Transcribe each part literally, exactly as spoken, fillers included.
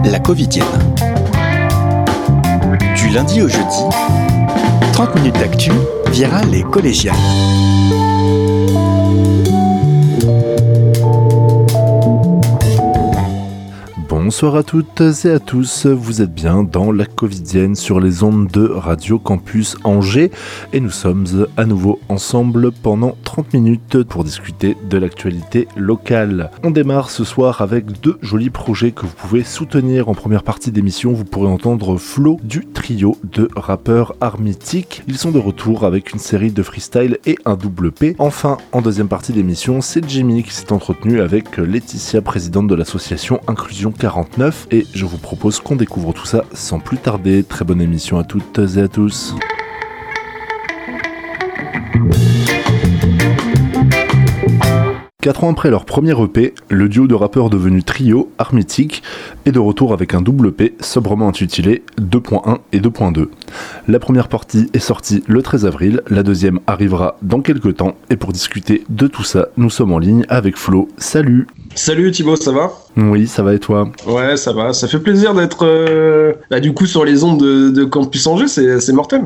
La Covidienne. Du lundi au jeudi, trente minutes d'actu virale et collégiale. Bonsoir à toutes et à tous, vous êtes bien dans La Covidienne sur les ondes de Radio Campus Angers et nous sommes à nouveau ensemble pendant trente minutes pour discuter de l'actualité locale. On démarre ce soir avec deux jolis projets que vous pouvez soutenir. En première partie d'émission, vous pourrez entendre Flo du trio de rappeurs Armitique. Ils sont de retour avec une série de freestyle et un double P. Enfin, en deuxième partie d'émission, c'est Jimmy qui s'est entretenu avec Laetitia, présidente de l'association Inclusion quarante-neuf, et je vous propose qu'on découvre tout ça sans plus tarder. Très bonne émission à toutes et à tous. Quatre ans après leur premier E P, le duo de rappeurs devenu trio, Armitique, est de retour avec un double P sobrement intitulé deux point un et deux point deux. La première partie est sortie le treize avril, la deuxième arrivera dans quelques temps, et pour discuter de tout ça, nous sommes en ligne avec Flo. Salut! Salut Thibaut, ça va ? Oui, ça va et toi ? Ouais, ça va, ça fait plaisir d'être euh, bah, du coup sur les ondes de, de Campus Angers, c'est, c'est mortel.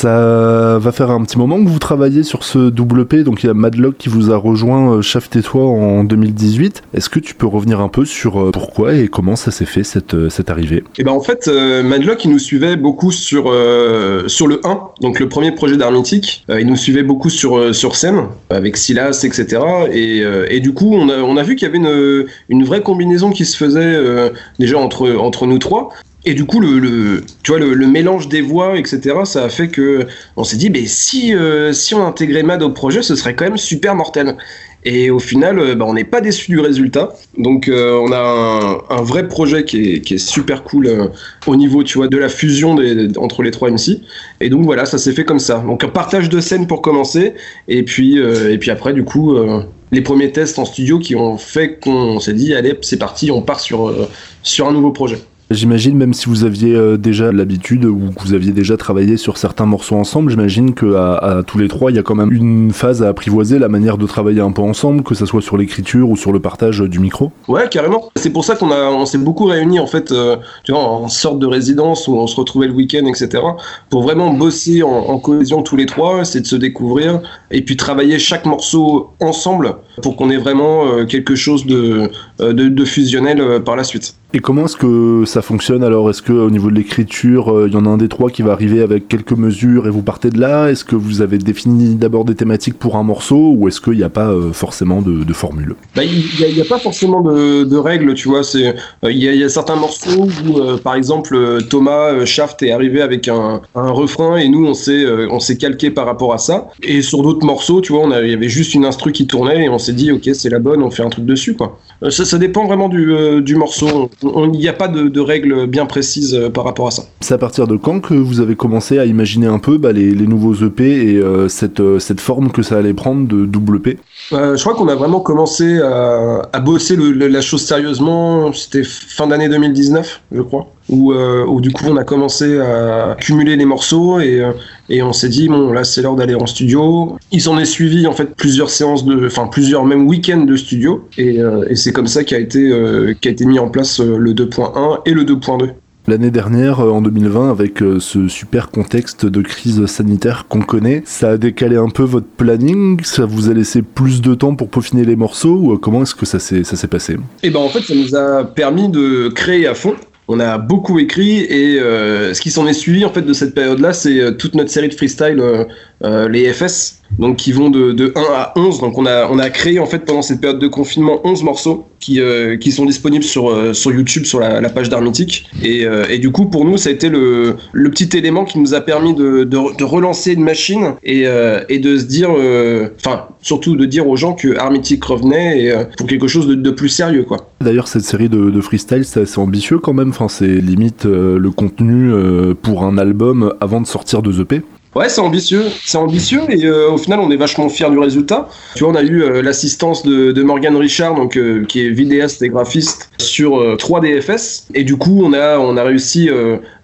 Ça va faire un petit moment que vous travaillez sur ce double P, donc il y a Madlock qui vous a rejoint, euh, Shaft et toi, en deux mille dix-huit. Est-ce que tu peux revenir un peu sur euh, pourquoi et comment ça s'est fait cette, euh, cette arrivée ? Et ben en fait, euh, Madlock il nous suivait beaucoup sur, euh, sur le un, donc le premier projet d'Armitique. Euh, il nous suivait beaucoup sur, euh, sur scène, avec Silas, et cetera. Et, euh, et du coup, on a, on a vu qu'il y avait une, une vraie combinaison qui se faisait euh, déjà entre, entre nous trois. Et du coup, le, le, tu vois, le, le mélange des voix, et cetera, ça a fait que on s'est dit, mais si, euh, si on intégrait Mad au projet, ce serait quand même super mortel. Et au final, euh, bah, on n'est pas déçu du résultat. Donc, euh, on a un, un vrai projet qui est, qui est super cool euh, au niveau, tu vois, de la fusion des, entre les trois M C. Et donc voilà, ça s'est fait comme ça. Donc un partage de scène pour commencer, et puis, euh, et puis après, du coup. Euh, les premiers tests en studio qui ont fait qu'on s'est dit allez c'est parti, on part sur, euh, sur un nouveau projet. J'imagine, même si vous aviez euh, déjà l'habitude ou que vous aviez déjà travaillé sur certains morceaux ensemble, j'imagine qu'à à tous les trois, il y a quand même une phase à apprivoiser, la manière de travailler un peu ensemble, que ça soit sur l'écriture ou sur le partage du micro. Ouais, carrément. C'est pour ça qu'on a, on s'est beaucoup réunis en fait, euh, tu vois, en sorte de résidence où on se retrouvait le week-end, et cetera, pour vraiment bosser en, en cohésion tous les trois, c'est de se découvrir et puis travailler chaque morceau ensemble pour qu'on ait vraiment euh, quelque chose de, de, de fusionnel euh, par la suite. Et comment est-ce que ça fonctionne alors ? Est-ce qu'au niveau de l'écriture, il euh, y en a un des trois qui va arriver avec quelques mesures et vous partez de là ? Est-ce que vous avez défini d'abord des thématiques pour un morceau ou est-ce qu'il n'y a pas euh, forcément de, de formule ? Bah, il n'y a, a pas forcément de, de règles, tu vois. Il euh, y, y a certains morceaux où, euh, par exemple, Thomas euh, Shaft est arrivé avec un, un refrain et nous, on s'est, euh, on s'est calqué par rapport à ça. Et sur d'autres morceaux, tu vois, il y avait juste une instru qui tournait et on s'est dit, ok, c'est la bonne, on fait un truc dessus, quoi. Euh, ça, ça dépend vraiment du, euh, du morceau. Il n'y a pas de, de règles bien précises euh, par rapport à ça. C'est à partir de quand que vous avez commencé à imaginer un peu bah, les, les nouveaux E P et euh, cette, euh, cette forme que ça allait prendre de double P ? euh, Je crois qu'on a vraiment commencé à, à bosser le, le, la chose sérieusement, c'était fin d'année deux mille dix-neuf, je crois, où, euh, où du coup on a commencé à cumuler les morceaux et, euh, et on s'est dit, bon là c'est l'heure d'aller en studio. Il s'en est suivi en fait plusieurs séances, de, enfin plusieurs même week-ends de studio et, euh, et c'est comme ça qu'a été, euh, qu'a été mis en place euh, le deux point un et le deux point deux. L'année dernière, en deux mille vingt, avec ce super contexte de crise sanitaire qu'on connaît, ça a décalé un peu votre planning ? Ça vous a laissé plus de temps pour peaufiner les morceaux ? Ou comment est-ce que ça s'est, ça s'est passé ? Eh ben en fait, ça nous a permis de créer à fond. On a beaucoup écrit et euh, ce qui s'en est suivi en fait de cette période-là, c'est euh, toute notre série de freestyle, euh, euh, les F S, donc qui vont de, de un à onze. Donc on a on a créé en fait pendant cette période de confinement onze morceaux qui euh, qui sont disponibles sur euh, sur YouTube sur la, la page d'Armitique. Et euh, et du coup pour nous ça a été le le petit élément qui nous a permis de de, de relancer une machine et euh, et de se dire, enfin euh, surtout de dire aux gens que Armitique revenait et, euh, pour quelque chose de, de plus sérieux quoi. D'ailleurs cette série de, de freestyle c'est assez ambitieux quand même. Enfin, c'est limite euh, le contenu euh, pour un album avant de sortir de E P. Ouais, c'est ambitieux, c'est ambitieux et euh, au final on est vachement fiers du résultat. Tu vois, on a eu euh, l'assistance de, de Morgan Richard, donc euh, qui est vidéaste et graphiste sur euh, trois D F S et du coup on a on a réussi euh,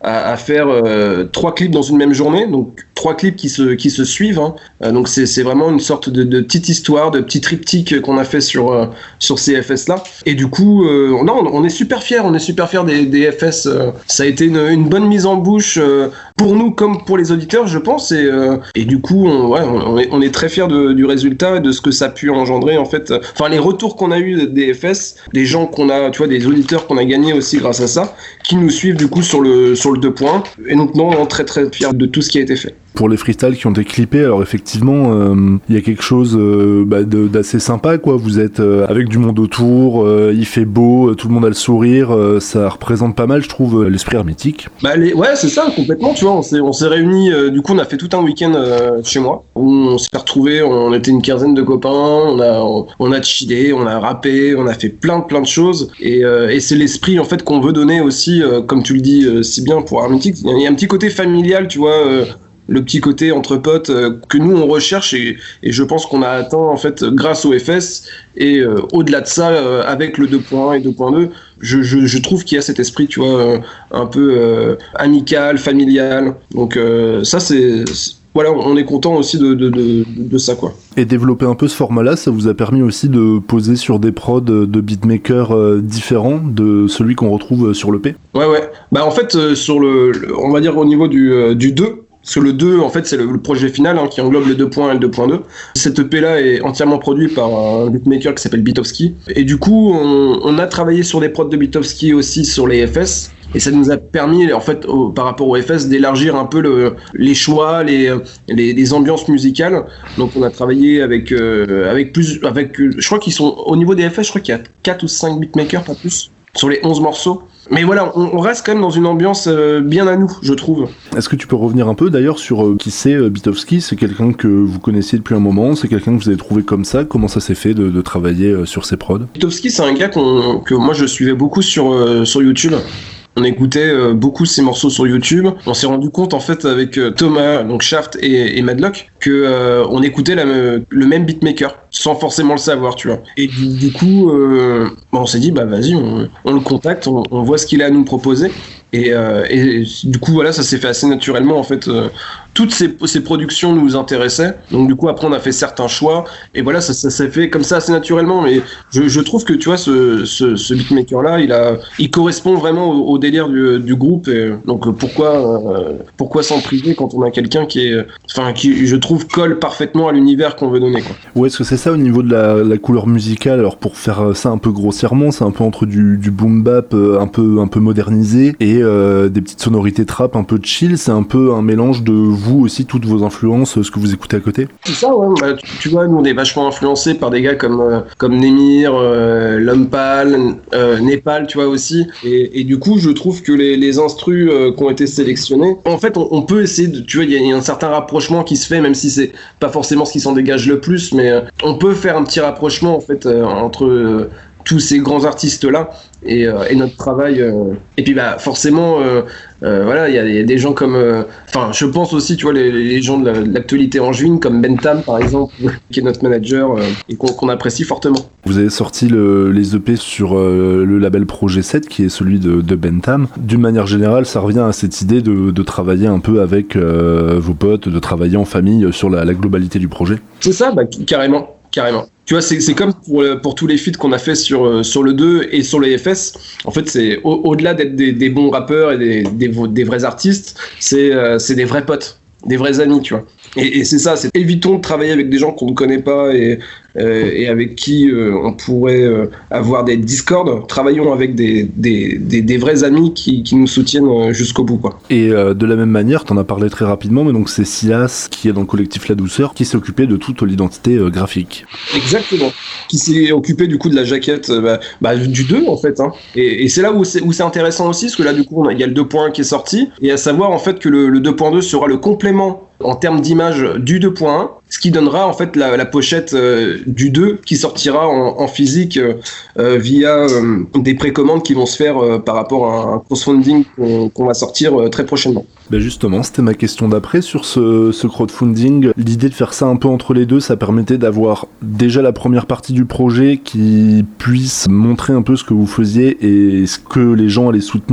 à, à faire euh, trois clips dans une même journée, donc trois clips qui se qui se suivent. Hein. Euh, donc c'est c'est vraiment une sorte de, de petite histoire, de petit triptyque qu'on a fait sur euh, sur ces F S là. Et du coup, euh, non, on est super fiers, on est super fiers des, des F S. Euh, ça a été une, une bonne mise en bouche euh, pour nous comme pour les auditeurs, je pense. Et euh, et du coup, on, ouais, on est on est très fiers de, du résultat et de ce que ça a pu engendrer en fait. Enfin, les retours qu'on a eu des F S, des gens qu'on a, tu vois, des auditeurs qu'on a gagnés aussi grâce à ça, qui nous suivent du coup sur le sur le deux points. Et donc non, on est très très fiers de tout ce qui a été fait. Pour les freestyles qui ont été clippés, alors effectivement, il euh, y a quelque chose euh, bah, de, d'assez sympa, quoi. Vous êtes euh, avec du monde autour, euh, il fait beau, tout le monde a le sourire, euh, ça représente pas mal, je trouve, euh, l'esprit hermétique. Bah les, ouais, c'est ça, complètement. Tu vois, on s'est on s'est réunis. Euh, du coup, on a fait tout un week-end euh, chez moi où on s'est retrouvés. On était une quinzaine de copains. On a on, on a chillé, on a rappé, on a fait plein plein de choses. Et, euh, et c'est l'esprit en fait qu'on veut donner aussi, euh, comme tu le dis euh, si bien pour hermétique. Il y a un petit côté familial, tu vois. Euh, le petit côté entre potes euh, que nous on recherche et, et je pense qu'on a atteint en fait grâce au F S et euh, au-delà de ça euh, avec le deux point un et deux point deux je, je, je trouve qu'il y a cet esprit tu vois euh, un peu euh, amical, familial donc euh, ça c'est, c'est voilà, on est content aussi de, de, de, de ça, quoi. Et développer un peu ce format-là, ça vous a permis aussi de poser sur des prods de beatmakers euh, différents de celui qu'on retrouve sur l'E P ? Ouais, ouais. Bah, en fait, euh, sur le, le, on va dire au niveau du, euh, du deux, parce que le deux, en fait, c'est le, le projet final hein, qui englobe le deux point un et le deux point deux. Cette E P-là est entièrement produit par un beatmaker qui s'appelle Beatowski. Et du coup, on, on a travaillé sur des prods de Beatowski aussi sur les F S. Et ça nous a permis, en fait, au, par rapport au F S, d'élargir un peu le, les choix, les, les, les ambiances musicales. Donc, on a travaillé avec, euh, avec plus, avec, je crois qu'ils sont, au niveau des F S, je crois qu'il y a quatre ou cinq beatmakers, pas plus, sur les onze morceaux. Mais voilà, on, on reste quand même dans une ambiance euh, bien à nous, je trouve. Est-ce que tu peux revenir un peu d'ailleurs sur euh, qui c'est euh, Beatowski ? C'est quelqu'un que vous connaissiez depuis un moment ? C'est quelqu'un que vous avez trouvé comme ça ? Comment ça s'est fait de, de travailler euh, sur ces prods ? Beatowski, c'est un gars qu'on, que moi je suivais beaucoup sur, euh, sur YouTube. On écoutait euh, beaucoup ces morceaux sur YouTube. On s'est rendu compte en fait avec euh, Thomas, donc Shaft et, et Madlock, que euh, on écoutait la, le même beatmaker sans forcément le savoir, tu vois. Et du, du coup, euh, on s'est dit bah vas-y, on, on le contacte, on, on voit ce qu'il a à nous proposer. Et, euh, et du coup voilà, ça s'est fait assez naturellement en fait. Euh, toutes ces, ces productions nous intéressaient, donc du coup après on a fait certains choix et voilà ça, ça s'est fait comme ça assez naturellement. Mais je, je trouve que tu vois ce, ce, ce beatmaker là, il a, il correspond vraiment au, au délire du, du groupe. Et donc pourquoi, euh, pourquoi s'en priver quand on a quelqu'un qui est, enfin qui je trouve colle parfaitement à l'univers qu'on veut donner, quoi. Ouais, est-ce que c'est ça au niveau de la, la couleur musicale ? Alors pour faire ça un peu grossièrement, c'est un peu entre du, du boom bap un peu un peu modernisé et euh, des petites sonorités trap un peu chill. C'est un peu un mélange de vous aussi, toutes vos influences, ce que vous écoutez à côté ? C'est ça, ouais. Bah, tu, tu vois, nous on est vachement influencés par des gars comme euh, comme Némir, euh, L'Homme Pâle, euh, Népal, tu vois aussi. Et, et du coup, je trouve que les, les instrus euh, qui ont été sélectionnés, en fait, on, on peut essayer de, tu vois, il y, y a un certain rapprochement qui se fait, même si c'est pas forcément ce qui s'en dégage le plus, mais euh, on peut faire un petit rapprochement en fait euh, entre euh, tous ces grands artistes là et, euh, et notre travail euh. et puis bah forcément euh, euh, voilà il y, y a des gens comme enfin euh, je pense aussi tu vois les, les gens de, la, de l'actualité angevine comme Bentham par exemple qui est notre manager euh, et qu'on, qu'on apprécie fortement. Vous avez sorti le, les E P sur euh, le label Projet sept qui est celui de, de Bentham. D'une manière générale ça revient à cette idée de, de travailler un peu avec euh, vos potes, de travailler en famille sur la, la globalité du projet. C'est ça, bah, carrément carrément. Tu vois, c'est, c'est comme pour, pour tous les feats qu'on a fait sur, sur le deux et sur les F S. En fait, c'est au, au-delà d'être des, des bons rappeurs et des, des, des vrais artistes, c'est, euh, c'est des vrais potes, des vrais amis, tu vois. Et, et c'est ça, c'est évitons de travailler avec des gens qu'on ne connaît pas et, euh, et avec qui euh, on pourrait euh, avoir des discords. Travaillons avec des, des, des, des vrais amis qui, qui nous soutiennent jusqu'au bout, quoi. Et euh, de la même manière, t'en as parlé très rapidement, mais donc c'est Silas qui est dans le collectif La Douceur qui s'est occupé de toute l'identité euh, graphique. Exactement. Qui s'est occupé du coup de la jaquette bah, bah, du deux en fait. Hein. Et, et c'est là où c'est, où c'est intéressant aussi, parce que là du coup il y a le deux point un qui est sorti, et à savoir en fait que le, le deux point deux sera le complément en termes d'image du deux point un, ce qui donnera en fait la, la pochette euh, du deux qui sortira en, en physique euh, via euh, des précommandes qui vont se faire euh, par rapport à un crowdfunding qu'on, qu'on va sortir euh, très prochainement. Ben justement, c'était ma question d'après sur ce, ce crowdfunding. L'idée de faire ça un peu entre les deux, ça permettait d'avoir déjà la première partie du projet qui puisse montrer un peu ce que vous faisiez et ce que les gens allaient soutenir,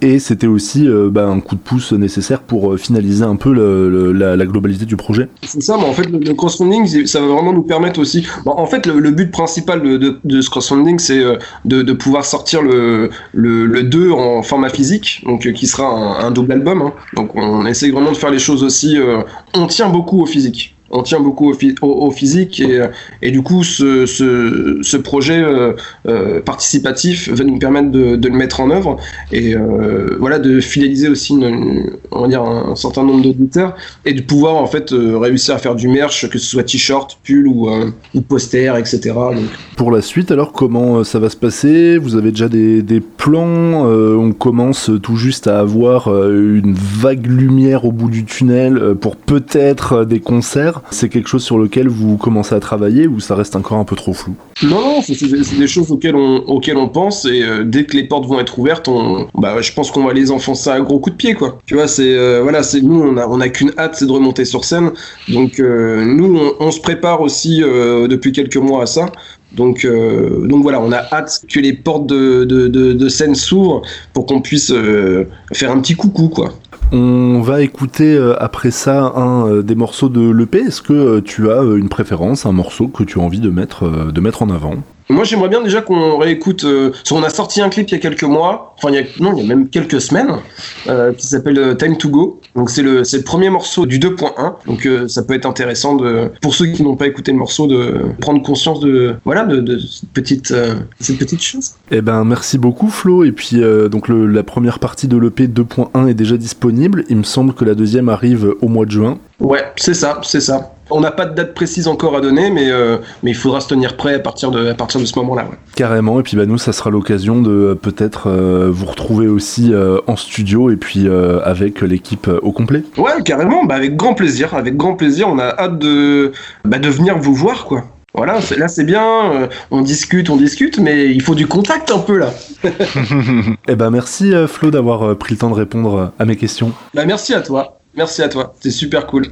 et c'était aussi euh, bah, un coup de pouce nécessaire pour euh, finaliser un peu le, le, la, la globalité du projet. C'est ça, mais en fait le, le crowdfunding, ça va vraiment nous permettre aussi. Bon, en fait, le, le but principal de, de, de ce crowdfunding, c'est euh, de, de pouvoir sortir le, le, le deux en format physique, donc euh, qui sera un, un double album. Hein. Donc on essaie vraiment de faire les choses aussi. Euh, on tient beaucoup au physique. On tient beaucoup au, au, au physique et, et du coup ce, ce, ce projet euh, euh, participatif va nous permettre de, de le mettre en œuvre et euh, voilà, de fidéliser aussi une, une, on va dire un, un certain nombre d'auditeurs et de pouvoir en fait euh, réussir à faire du merch, que ce soit t-shirt, pull ou, euh, ou poster, et cetera. Donc. Pour la suite, alors comment ça va se passer ? Vous avez déjà des, des plans ? euh, On commence tout juste à avoir une vague lumière au bout du tunnel pour peut-être des concerts. C'est quelque chose sur lequel vous commencez à travailler ou ça reste encore un peu trop flou ? Non, non, c'est, c'est, c'est des choses auxquelles on, auxquelles on pense et euh, dès que les portes vont être ouvertes, on, bah, je pense qu'on va les enfoncer à gros coups de pied, quoi. Tu vois, c'est, euh, voilà, c'est, nous, on a, on a qu'une hâte, c'est de remonter sur scène. Donc, euh, nous, on, on se prépare aussi euh, depuis quelques mois à ça. Donc, euh, donc voilà, on a hâte que les portes de, de, de, de scène s'ouvrent pour qu'on puisse euh, faire un petit coucou, quoi. On va écouter euh, après ça un euh, des morceaux de l'E P. Est-ce que euh, tu as euh, une préférence, un morceau que tu as envie de mettre, euh, de mettre en avant ? Moi, j'aimerais bien déjà qu'on réécoute. Euh, parce qu'on a sorti un clip il y a quelques mois, enfin, il y a, non, il y a même quelques semaines, euh, qui s'appelle euh, Time to Go. Donc, c'est le, c'est le premier morceau du deux point un. Donc, euh, ça peut être intéressant de, pour ceux qui n'ont pas écouté le morceau, de prendre conscience de, voilà, de, de cette petite, euh, cette petite chose. Eh ben, merci beaucoup, Flo. Et puis, euh, donc, le, la première partie de l'E P deux point un est déjà disponible. Il me semble que la deuxième arrive au mois de juin. Ouais, c'est ça, c'est ça. On n'a pas de date précise encore à donner, mais, euh, mais il faudra se tenir prêt à partir de, à partir de ce moment-là. Ouais. Carrément, et puis bah, nous, ça sera l'occasion de euh, peut-être euh, vous retrouver aussi euh, en studio et puis euh, avec l'équipe euh, au complet. Ouais, carrément, bah, avec grand plaisir, avec grand plaisir, on a hâte de, bah, de venir vous voir, quoi. Voilà, c'est, là c'est bien, euh, on discute, on discute, mais il faut du contact un peu là. Eh ben merci euh, Flo d'avoir euh, pris le temps de répondre à mes questions. Bah merci à toi, merci à toi, c'est super cool.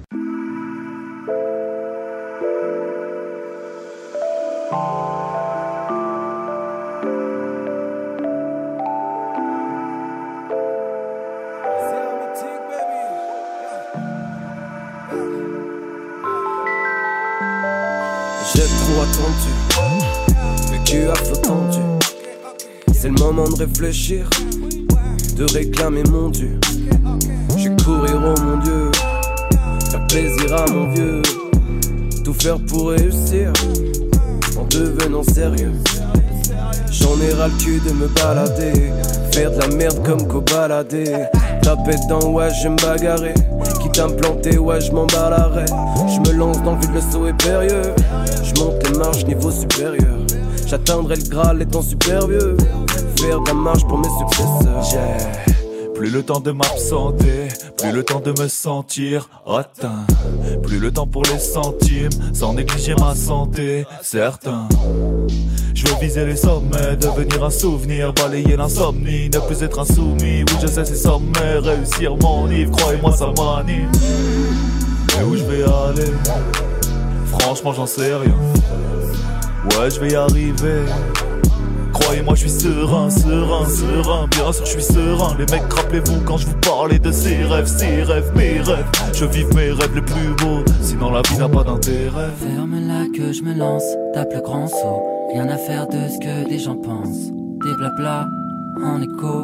J'ai trop attendu, vécu à flot tendu. C'est le moment de réfléchir, de réclamer mon dû. J'suis courir oh mon Dieu, faire plaisir à mon vieux. Tout faire pour réussir, en devenant sérieux. J'en ai ras le cul de me balader, faire de la merde comme qu'au baladé. Taper dedans, ouais j'aime bagarrer. Quitte à me planter, ouais j'm'en bats l'arrêt. J'me lance dans le vide, le saut est périlleux. J'monte les marches niveau supérieur. J'atteindrai le Graal étant super vieux. Faire de la marche pour mes successeurs. Yeah. Plus le temps de m'absenter, plus le temps de me sentir atteint. Plus le temps pour les centimes, sans négliger ma santé, certain. Je veux viser les sommets, devenir un souvenir, balayer l'insomnie, ne plus être insoumis. Oui je sais c'est sommet, réussir mon livre, croyez-moi ça m'anime. Mais où je vais aller, franchement j'en sais rien. Ouais je vais y arriver. Croyez-moi je suis serein, serein, serein. Bien sûr je suis serein. Les mecs rappelez-vous quand je vous parlais de ces rêves, ces rêves, mes rêves. Je vive mes rêves les plus beaux, sinon la vie n'a pas d'intérêt. Ferme-la que je me lance, tape le grand saut. Rien à faire de ce que des gens pensent. Des blabla en écho.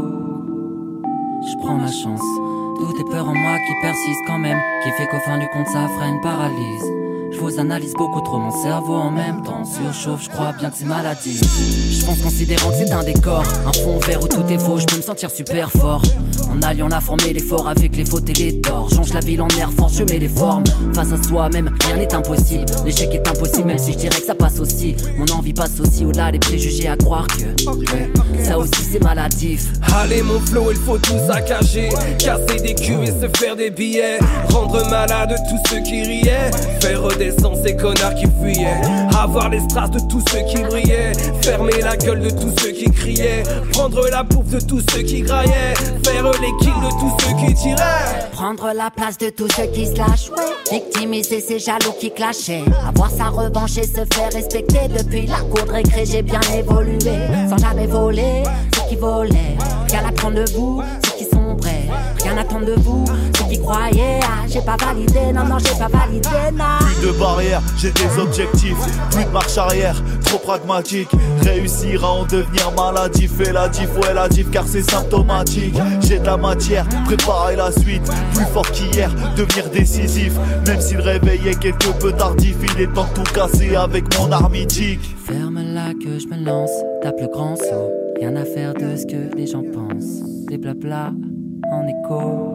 Je prends ma chance. Tout est peur en moi qui persiste quand même, qui fait qu'au fin du compte ça freine, paralyse. Je vous analyse beaucoup trop, mon cerveau en même temps surchauffe, je crois bien que c'est maladie. Je pense considérant que c'est un décor, un fond vert où tout est faux, je peux me sentir super fort. En alliant la forme et l'effort avec les fautes et les torts. Change la ville en air fort, je mets les formes. Face à soi-même, rien n'est impossible. L'échec est impossible, même si je dirais que ça passe aussi. Mon envie passe aussi au-delà des préjugés à croire que ouais, ça aussi c'est maladif. Allez mon flow, il faut tout saccager. Casser des culs et se faire des billets. Rendre malade tous ceux qui riaient. Faire redescendre ces connards qui fuyaient. Avoir les strass de tous ceux qui brillaient. Fermer la gueule de tous ceux qui criaient. Prendre la bouffe de tous ceux qui graillaient. Faire les kills de tous ceux qui tiraient. Prendre la place de tous ceux qui se lâchent, ouais. Victimiser ces jaloux qui clashaient. Avoir sa revanche et se faire respecter. Depuis la cour de récré j'ai bien évolué. Sans jamais voler, c'est qui volaient. Rien à prendre de vous, ceux qui sombraient. Rien à attendre de vous, ceux qui croyaient. Ah, j'ai pas validé, non, non, j'ai pas validé, non. Plus de barrières, j'ai des objectifs. Plus de marche arrière, trop pragmatique. Réussir à en devenir maladif. Et la diff, ouais la diff, car c'est symptomatique. J'ai de la matière, préparer la suite. Plus fort qu'hier, devenir décisif. Même si le réveil est quelque peu tardif, il est temps de tout casser avec mon art mythique. Ferme-la que je me lance, tape le grand saut. Rien à faire de ce que les gens pensent. Des blabla en écho.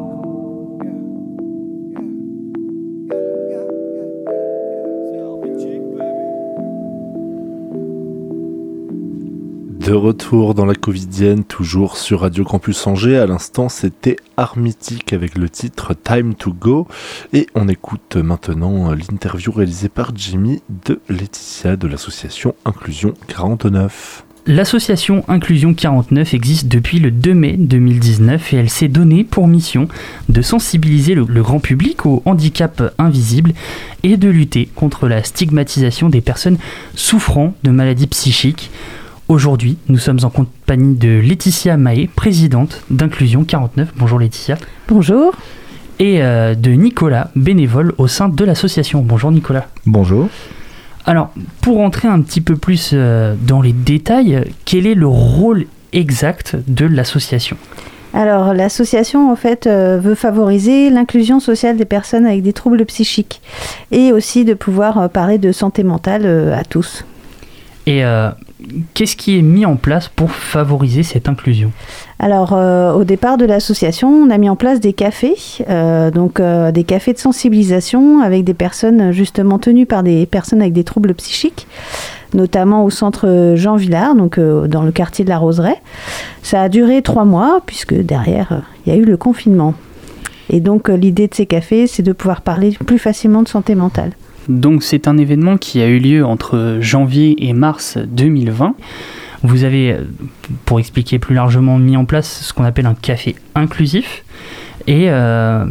De retour dans la Covidienne, toujours sur Radio Campus Angers. À l'instant, c'était Art Mythique avec le titre Time to Go. Et on écoute maintenant l'interview réalisée par Jimmy de Laetitia de l'association Inclusion quarante-neuf. L'association Inclusion quarante-neuf existe depuis le deux mai deux mille dix-neuf et elle s'est donnée pour mission de sensibiliser le, le grand public au handicap invisible et de lutter contre la stigmatisation des personnes souffrant de maladies psychiques. Aujourd'hui, nous sommes en compagnie de Laetitia Mahé, présidente d'Inclusion quarante-neuf. Bonjour Laetitia. Bonjour. Et euh, de Nicolas, bénévole au sein de l'association. Bonjour Nicolas. Bonjour. Alors, pour entrer un petit peu plus euh, dans les détails, quel est le rôle exact de l'association ? Alors, l'association, en fait, euh, veut favoriser l'inclusion sociale des personnes avec des troubles psychiques et aussi de pouvoir euh, parler de santé mentale euh, à tous. Et euh, qu'est-ce qui est mis en place pour favoriser cette inclusion ? Alors, euh, au départ de l'association, on a mis en place des cafés, euh, donc euh, des cafés de sensibilisation avec des personnes justement tenues par des personnes avec des troubles psychiques, notamment au centre Jean Villard, donc euh, dans le quartier de la Roseraie. Ça a duré trois mois, puisque derrière, il euh, y a eu le confinement. Et donc, euh, l'idée de ces cafés, c'est de pouvoir parler plus facilement de santé mentale. Donc c'est un événement qui a eu lieu entre janvier et mars deux mille vingt. Vous avez, pour expliquer plus largement, mis en place ce qu'on appelle un café inclusif. Et euh,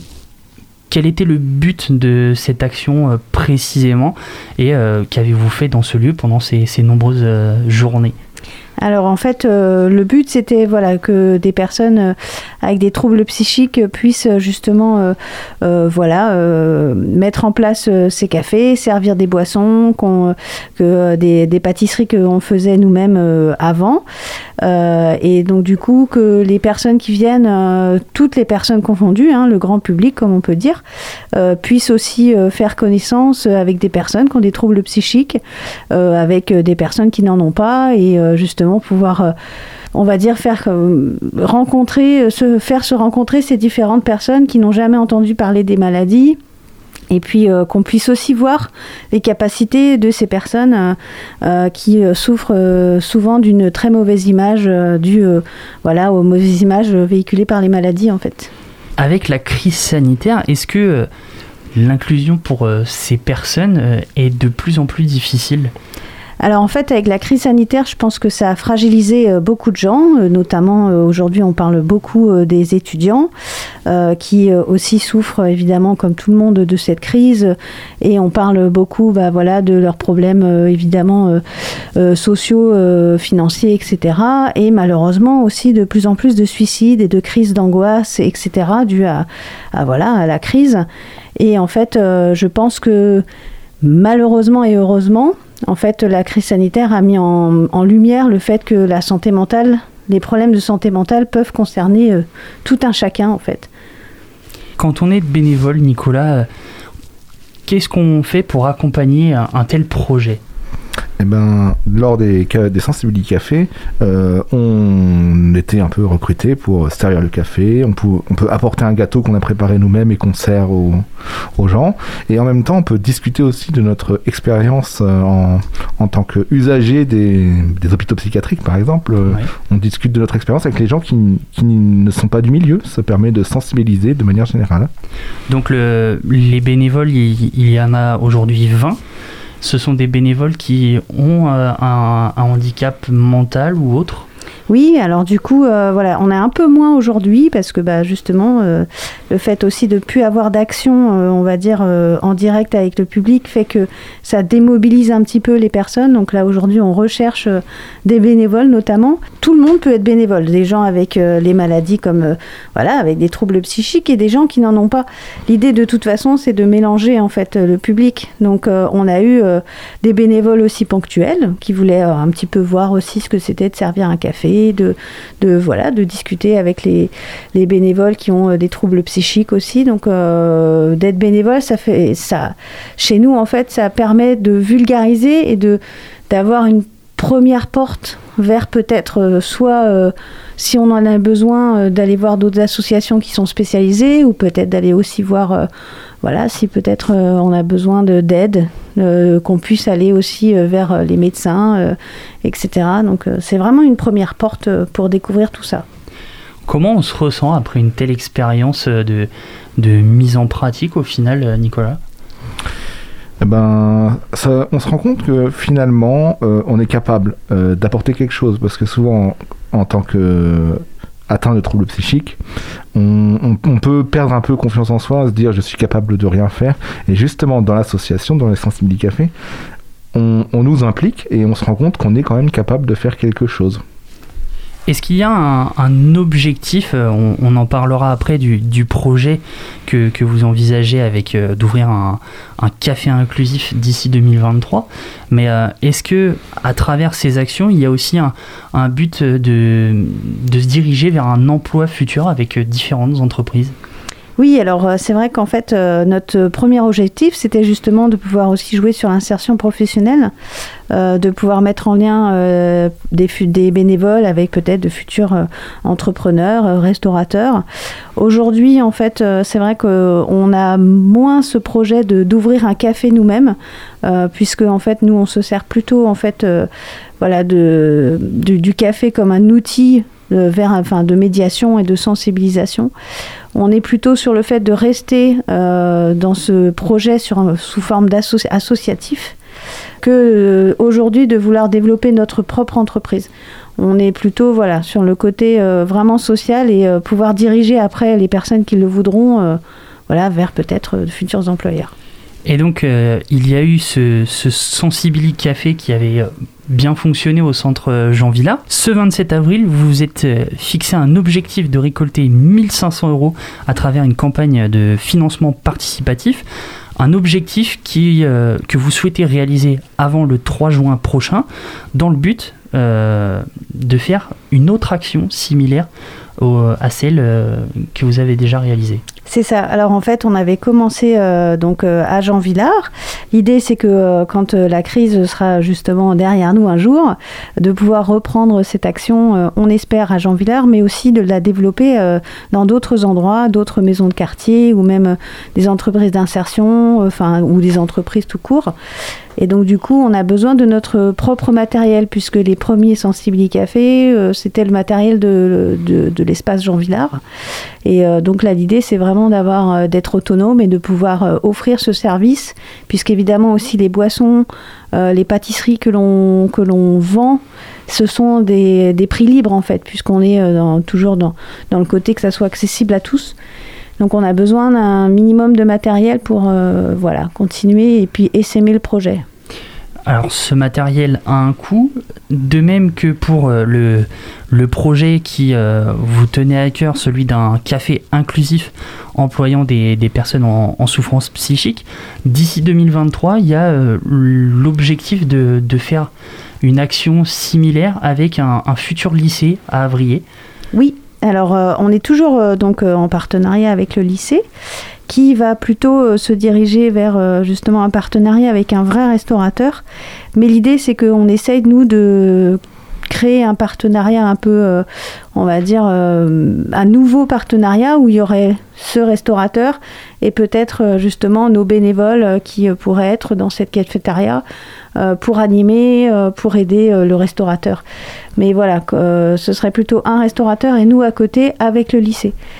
quel était le but de cette action euh, précisément ? Et euh, qu'avez-vous fait dans ce lieu pendant ces, ces nombreuses euh, journées ? Alors en fait, euh, le but c'était voilà que des personnes euh, avec des troubles psychiques puissent justement euh, euh, voilà euh, mettre en place euh, ces cafés, servir des boissons, qu'on, que euh, des, des pâtisseries qu'on faisait nous-mêmes euh, avant, euh, et donc du coup que les personnes qui viennent, euh, toutes les personnes confondues, hein, le grand public comme on peut dire, euh, puissent aussi euh, faire connaissance avec des personnes qui ont des troubles psychiques, euh, avec des personnes qui n'en ont pas, et euh, justement pouvoir, euh, on va dire, faire euh, rencontrer, se faire se rencontrer ces différentes personnes qui n'ont jamais entendu parler des maladies, et puis euh, qu'on puisse aussi voir les capacités de ces personnes euh, euh, qui euh, souffrent euh, souvent d'une très mauvaise image euh, due euh, voilà, aux mauvaises images véhiculées par les maladies en fait. Avec la crise sanitaire, est-ce que euh, l'inclusion pour euh, ces personnes euh, est de plus en plus difficile ? Alors en fait, avec la crise sanitaire, je pense que ça a fragilisé euh, beaucoup de gens, euh, notamment euh, aujourd'hui on parle beaucoup euh, des étudiants euh, qui euh, aussi souffrent évidemment comme tout le monde de cette crise, et on parle beaucoup bah, voilà, de leurs problèmes euh, évidemment euh, euh, sociaux, euh, financiers, et cetera. Et malheureusement aussi de plus en plus de suicides et de crises d'angoisse, et cetera dues à, à, voilà, à la crise. Et en fait, euh, je pense que malheureusement et heureusement, en fait, la crise sanitaire a mis en, en lumière le fait que la santé mentale, les problèmes de santé mentale peuvent concerner euh, tout un chacun, en fait. Quand on est bénévole, Nicolas, euh, qu'est-ce qu'on fait pour accompagner un, un tel projet ? Eh ben, lors des, des sensibilités café, euh, on était un peu recrutés pour servir le café. On peut, on peut apporter un gâteau qu'on a préparé nous-mêmes et qu'on sert aux, aux gens. Et en même temps, on peut discuter aussi de notre expérience en, en tant qu'usager des, des hôpitaux psychiatriques, par exemple. Ouais. On discute de notre expérience avec les gens qui, qui ne sont pas du milieu. Ça permet de sensibiliser de manière générale. Donc, le, les bénévoles, il, il y en a aujourd'hui vingt. Ce sont des bénévoles qui ont euh, un, un handicap mental ou autre ? Oui, alors du coup, euh, voilà, on est un peu moins aujourd'hui parce que bah, justement, euh, le fait aussi de ne plus avoir d'action, euh, on va dire, euh, en direct avec le public fait que ça démobilise un petit peu les personnes. Donc là, aujourd'hui, on recherche euh, des bénévoles notamment. Tout le monde peut être bénévole, des gens avec euh, les maladies comme, euh, voilà, avec des troubles psychiques et des gens qui n'en ont pas. L'idée, de toute façon, c'est de mélanger en fait le public. Donc euh, on a eu euh, des bénévoles aussi ponctuels qui voulaient euh, un petit peu voir aussi ce que c'était de servir un café, De, de, voilà, de discuter avec les, les bénévoles qui ont des troubles psychiques aussi. Donc, euh, d'être bénévole, ça fait, ça, chez nous, en fait, ça permet de vulgariser et de, d'avoir une première porte vers peut-être euh, soit, euh, si on en a besoin, euh, d'aller voir d'autres associations qui sont spécialisées ou peut-être d'aller aussi voir, euh, voilà, si peut-être euh, on a besoin de, d'aide, euh, qu'on puisse aller aussi euh, vers euh, les médecins, euh, et cetera. Donc euh, c'est vraiment une première porte euh, pour découvrir tout ça. Comment on se ressent après une telle expérience de, de mise en pratique au final, Nicolas ? Eh ben, ça, on se rend compte que finalement, euh, on est capable euh, d'apporter quelque chose, parce que souvent, en, en tant qu'atteint de troubles psychiques, on, on, on peut perdre un peu confiance en soi, se dire je suis capable de rien faire. Et justement, dans l'association, dans les Sensibility Café, on, on nous implique et on se rend compte qu'on est quand même capable de faire quelque chose. Est-ce qu'il y a un, un objectif, on, on en parlera après du, du projet que, que vous envisagez avec euh, d'ouvrir un, un café inclusif d'ici deux mille vingt-trois, mais euh, est-ce que à travers ces actions, il y a aussi un, un but de, de se diriger vers un emploi futur avec différentes entreprises ? Oui, alors c'est vrai qu'en fait, euh, notre premier objectif, c'était justement de pouvoir aussi jouer sur l'insertion professionnelle, euh, de pouvoir mettre en lien euh, des, des bénévoles avec peut-être de futurs euh, entrepreneurs, euh, restaurateurs. Aujourd'hui, en fait, euh, c'est vrai qu'on a moins ce projet de, d'ouvrir un café nous-mêmes, euh, puisque en fait, nous, on se sert plutôt en fait, euh, voilà, de, de, du café comme un outil de, vers, enfin, de médiation et de sensibilisation. On est plutôt sur le fait de rester euh, dans ce projet sur, sous forme d'associatif que euh, aujourd'hui de vouloir développer notre propre entreprise. On est plutôt voilà, sur le côté euh, vraiment social et euh, pouvoir diriger après les personnes qui le voudront euh, voilà, vers peut-être de futurs employeurs. Et donc, euh, il y a eu ce, ce Sensibility Café qui avait bien fonctionné au centre Jean Villard. Ce vingt-sept avril, vous vous êtes fixé un objectif de récolter mille cinq cents euros à travers une campagne de financement participatif. Un objectif qui, euh, que vous souhaitez réaliser avant le trois juin prochain, dans le but euh, de faire une autre action similaire au, à celle euh, que vous avez déjà réalisée. C'est ça. Alors en fait, on avait commencé euh, donc euh, à Jean Villard. L'idée, c'est que euh, quand euh, la crise sera justement derrière nous un jour, de pouvoir reprendre cette action, euh, on espère à Jean Villard, mais aussi de la développer euh, dans d'autres endroits, d'autres maisons de quartier ou même euh, des entreprises d'insertion, euh, enfin ou des entreprises tout court. Et donc du coup, on a besoin de notre propre matériel puisque les premiers Sensibility Café, euh, c'était le matériel de, de, de l'espace Jean Villard. Et euh, donc là, l'idée, c'est vraiment d'avoir, euh, d'être autonome et de pouvoir euh, offrir ce service, puisqu'évidemment aussi les boissons, euh, les pâtisseries que l'on, que l'on vend, ce sont des, des prix libres en fait, puisqu'on est euh, dans, toujours dans, dans le côté que ça soit accessible à tous. Donc on a besoin d'un minimum de matériel pour euh, voilà, continuer et puis essaimer le projet. Alors ce matériel a un coût, de même que pour euh, le, le projet qui euh, vous tenait à cœur, celui d'un café inclusif employant des, des personnes en, en souffrance psychique. D'ici deux mille vingt-trois, il y a euh, l'objectif de, de faire une action similaire avec un, un futur lycée à Avrier. Oui. Alors, euh, on est toujours euh, donc, euh, en partenariat avec le lycée qui va plutôt euh, se diriger vers euh, justement un partenariat avec un vrai restaurateur. Mais l'idée, c'est qu'on essaye, nous, de créer un partenariat un peu, euh, on va dire, euh, un nouveau partenariat où il y aurait ce restaurateur et peut-être euh, justement nos bénévoles euh, qui euh, pourraient être dans cette cafétéria euh, pour animer, euh, pour aider euh, le restaurateur. Mais voilà, euh, ce serait plutôt un restaurateur et nous à côté avec le lycée.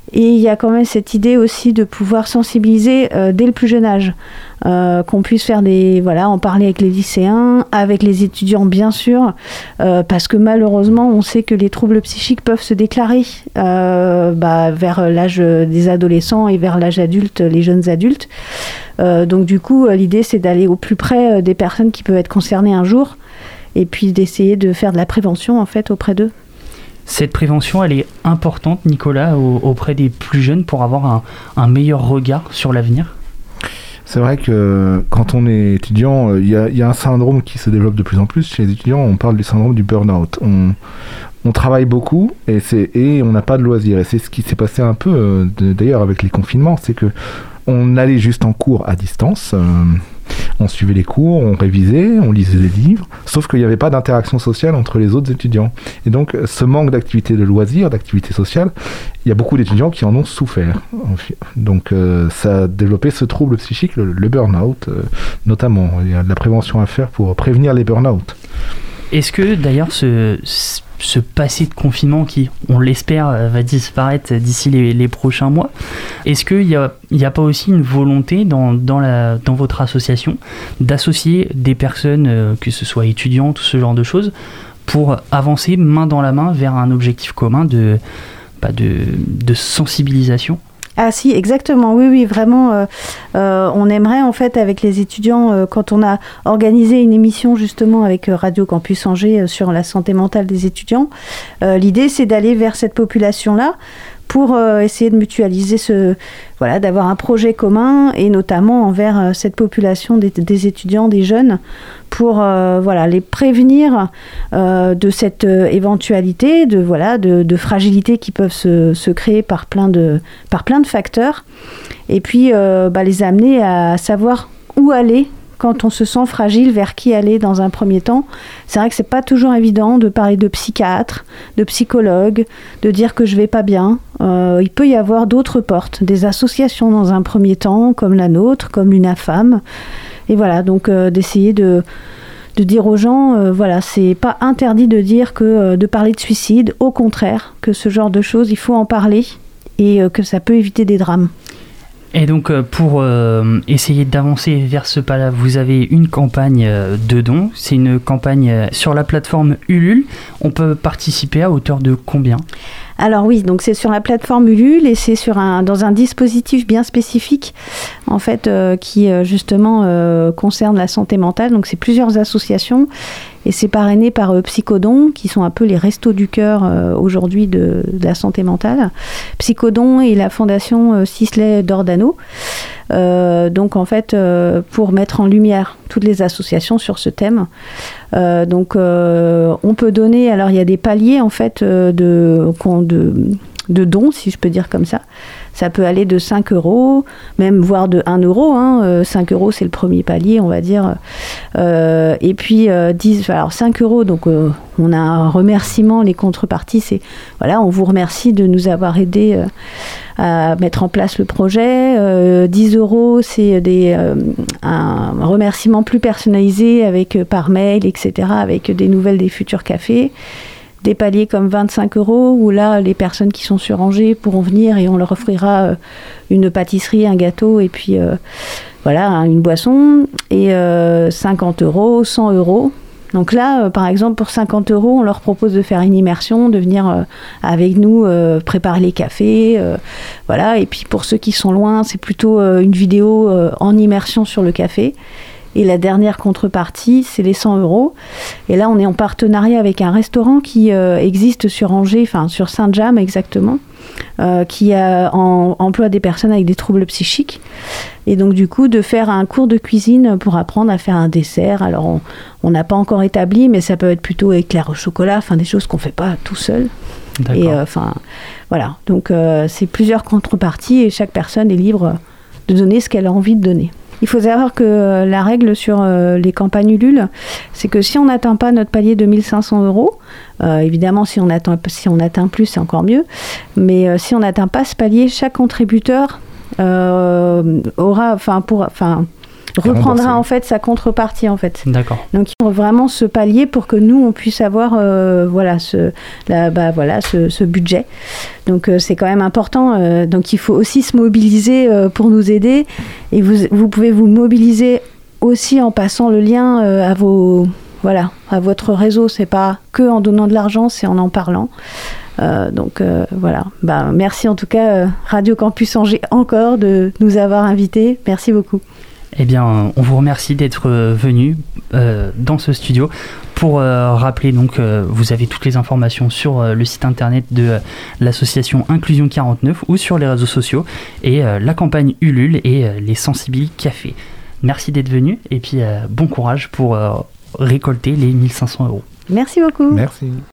Et il y a quand même cette idée aussi de pouvoir sensibiliser euh, dès le plus jeune âge, euh, qu'on puisse faire des, voilà, en parler avec les lycéens, avec les étudiants bien sûr, euh, parce que malheureusement on sait que les troubles psychiques peuvent se déclarer euh, bah, vers l'âge des adolescents et vers l'âge adulte, les jeunes adultes. Euh, donc du coup l'idée c'est d'aller au plus près des personnes qui peuvent être concernées un jour, et puis d'essayer de faire de la prévention en fait auprès d'eux. Cette prévention, elle est importante, Nicolas, au, auprès des plus jeunes pour avoir un, un meilleur regard sur l'avenir. C'est vrai que quand on est étudiant, il y a, y a un syndrome qui se développe de plus en plus chez les étudiants. On parle du syndrome du burn-out. On, on travaille beaucoup et, c'est, et on n'a pas de loisirs. Et c'est ce qui s'est passé un peu, euh, de, d'ailleurs, avec les confinements. C'est que on allait juste en cours à distance. Euh, On suivait les cours, on révisait, on lisait des livres, sauf qu'il n'y avait pas d'interaction sociale entre les autres étudiants. Et donc, ce manque d'activité de loisirs, d'activité sociale, il y a beaucoup d'étudiants qui en ont souffert. Donc, euh, ça a développé ce trouble psychique, le, le burn-out, euh, notamment. Il y a de la prévention à faire pour prévenir les burn-out. Est-ce que, d'ailleurs, ce... ce passé de confinement qui, on l'espère, va disparaître d'ici les, les prochains mois. Est-ce qu'il n'y a, y a pas aussi une volonté dans, dans, la, dans votre association d'associer des personnes, euh, que ce soit étudiantes ou ce genre de choses, pour avancer main dans la main vers un objectif commun de, bah de, de sensibilisation ? Ah si, exactement, oui, oui, vraiment, euh, euh, on aimerait en fait avec les étudiants, euh, quand on a organisé une émission justement avec euh, Radio Campus Angers euh, sur la santé mentale des étudiants, euh, l'idée c'est d'aller vers cette population-là pour euh, essayer de mutualiser ce, voilà, d'avoir un projet commun et notamment envers euh, cette population des, des étudiants, des jeunes, pour euh, voilà, les prévenir euh, de cette euh, éventualité, de, voilà, de, de fragilité qui peuvent se, se créer par plein de, par plein de facteurs, et puis euh, bah, les amener à savoir où aller quand on se sent fragile, vers qui aller dans un premier temps. C'est vrai que c'est pas toujours évident de parler de psychiatre, de psychologue, de dire que je vais pas bien. Euh, il peut y avoir d'autres portes, des associations dans un premier temps, comme la nôtre, comme l'UNAFAM. Et voilà, donc euh, d'essayer de, de dire aux gens, euh, voilà, c'est pas interdit de dire que euh, de parler de suicide, au contraire, que ce genre de choses, il faut en parler et euh, que ça peut éviter des drames. Et donc, pour euh, essayer d'avancer vers ce pas-là, vous avez une campagne euh, de dons. C'est une campagne euh, sur la plateforme Ulule. On peut participer à hauteur de combien ? Alors oui, donc c'est sur la plateforme Ulule et c'est sur un, dans un dispositif bien spécifique, en fait, euh, qui euh, justement euh, concerne la santé mentale. Donc c'est plusieurs associations et c'est parrainé par euh, Psychodon, qui sont un peu les restos du cœur euh, aujourd'hui de, de la santé mentale. Psychodon et la fondation euh, Sisley d'Ordano. Euh, donc en fait, euh, pour mettre en lumière toutes les associations sur ce thème. Euh, donc euh, on peut donner, alors il y a des paliers en fait euh, de, de, de dons, si je peux dire comme ça. Ça peut aller de cinq euros, même voire de un euro. Hein. Euh, cinq euros, c'est le premier palier, on va dire. Euh, et puis, euh, dix, alors cinq euros, donc euh, on a un remerciement. Les contreparties, c'est, voilà, on vous remercie de nous avoir aidés euh, à mettre en place le projet. Euh, dix euros, c'est des, euh, un remerciement plus personnalisé avec, euh, par mail, et cetera, avec des nouvelles des futurs cafés. Des paliers comme vingt-cinq euros, où là, les personnes qui sont sur Angers pourront venir et on leur offrira une pâtisserie, un gâteau et puis euh, voilà, une boisson. Et euh, cinquante euros, cent euros. Donc là, euh, par exemple, pour cinquante euros, on leur propose de faire une immersion, de venir euh, avec nous euh, préparer les cafés. Euh, voilà. Et puis pour ceux qui sont loin, c'est plutôt euh, une vidéo euh, en immersion sur le café. Et la dernière contrepartie, c'est les cent euros. Et là, on est en partenariat avec un restaurant qui euh, existe sur Angers, enfin sur Saint-James exactement, euh, qui a, en, emploie des personnes avec des troubles psychiques. Et donc, du coup, de faire un cours de cuisine pour apprendre à faire un dessert. Alors, on n'a pas encore établi, mais ça peut être plutôt éclair au chocolat, enfin des choses qu'on ne fait pas tout seul. D'accord. Et enfin, euh, voilà. Donc, euh, c'est plusieurs contreparties et chaque personne est libre de donner ce qu'elle a envie de donner. Il faut savoir que la règle sur euh, les campagnes Ulule, c'est que si on n'atteint pas notre palier de mille cinq cents euros, euh, évidemment si on atteint, si on atteint plus, c'est encore mieux, mais euh, si on n'atteint pas ce palier, chaque contributeur euh, aura, enfin, pour, enfin, reprendra en fait sa contrepartie en fait. D'accord. Donc il faut vraiment ce palier pour que nous on puisse avoir euh, voilà ce la, bah, voilà ce, ce budget. Donc euh, c'est quand même important. Euh, donc il faut aussi se mobiliser euh, pour nous aider et vous vous pouvez vous mobiliser aussi en passant le lien euh, à vos voilà à votre réseau. C'est pas que en donnant de l'argent, c'est en en parlant. Euh, donc euh, voilà. Bah, merci en tout cas euh, Radio Campus Angers encore de nous avoir invités. Merci beaucoup. Eh bien, on vous remercie d'être euh, venu euh, dans ce studio. Pour euh, rappeler, donc, euh, vous avez toutes les informations sur euh, le site internet de euh, l'association Inclusion quarante-neuf ou sur les réseaux sociaux et euh, la campagne Ulule et euh, les Sensibiles Café. Merci d'être venu et puis euh, bon courage pour euh, récolter les mille cinq cents euros. Merci beaucoup. Merci.